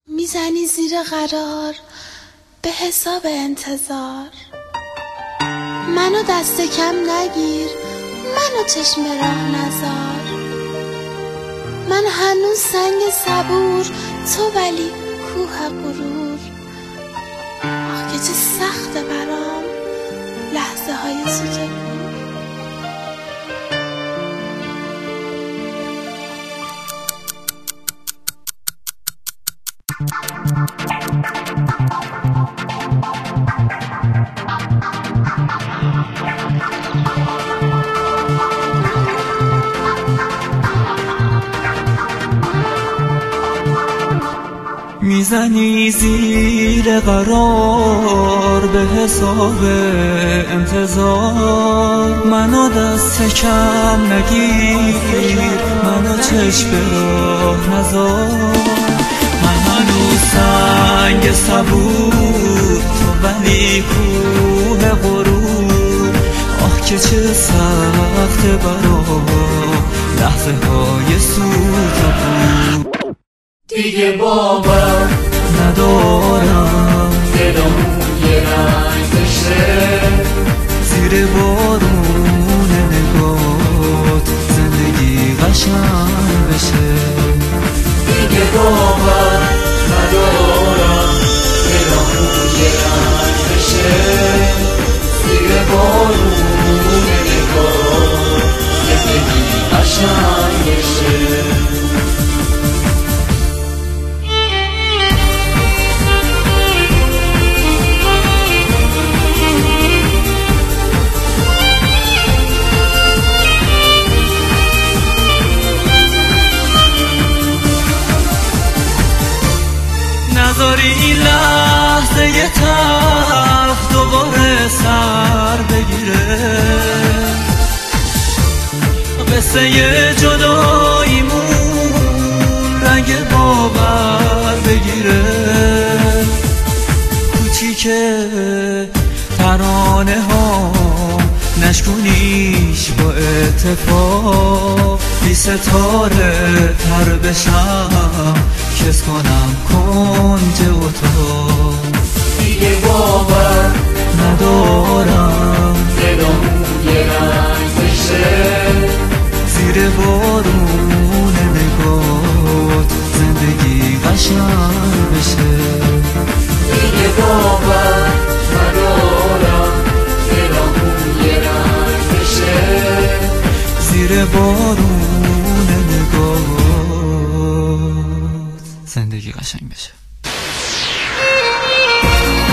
میزنی زیر قرار به حساب انتظار. منو دست کم نگیر، منو چشم راه نزار. من هنوز سنگ صبور، تو ولی کوه غرور. آخ که چه سخته برام لحظه های سوت. میزنی زیر قرار به حساب انتظار. منو دست کم نگیر، منو چشم راه نزار. من هنوز سنگ صبور، تو ولی کوه غرور. آه که چه سخته برام لحظه های سوت و بود. دیگه باور ندارم دلمون یه رنگ بشه. زیر بارون نگات زندگی قشنگ بشه. دیگه باور ندارم دلمون یه رنگ بشه. زیر بارون نگات زندگی قشنگ بشه. نذاری این لحظه یه تلخ دوباره سر بگیره. قصه جداییمون رنگ باور بگیره. کوچیکه ترانه ها نشکونیش با اتفاق. بی ستاره تر بشم کس کنم کنج اتاق. دیگه باور ندارم دلمون یه رنگ بشه. زیر بارون نگات زندگی قشنگ بشه. دیگه باور ندارم دلمون یه رنگ بشه. زیر بارون نگات زندگی قشنگ بشه.